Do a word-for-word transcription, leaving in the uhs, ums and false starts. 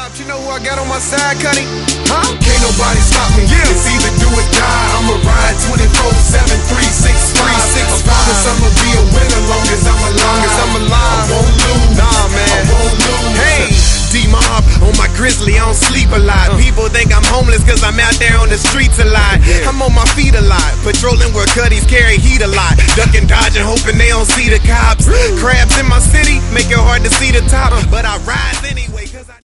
You know who I got on my side, Cuddy? Huh? Can't nobody stop me. Yeah. It's either do or die. I'ma ride twenty-four seven, three sixty-five. I promise I'ma be a winner long as I'm alive. Long as I'm alive. I won't lose. Nah, man. I won't lose. Hey, D-Mob on my grizzly, I don't sleep a lot. Uh. People think I'm homeless cause I'm out there on the streets a lot. Yeah. I'm on my feet a lot, patrolling where Cuddies carry heat a lot. Ducking, dodging, hoping they don't see the cops. Crabs in my city, make it hard to see the top. Uh. But I rise anyway.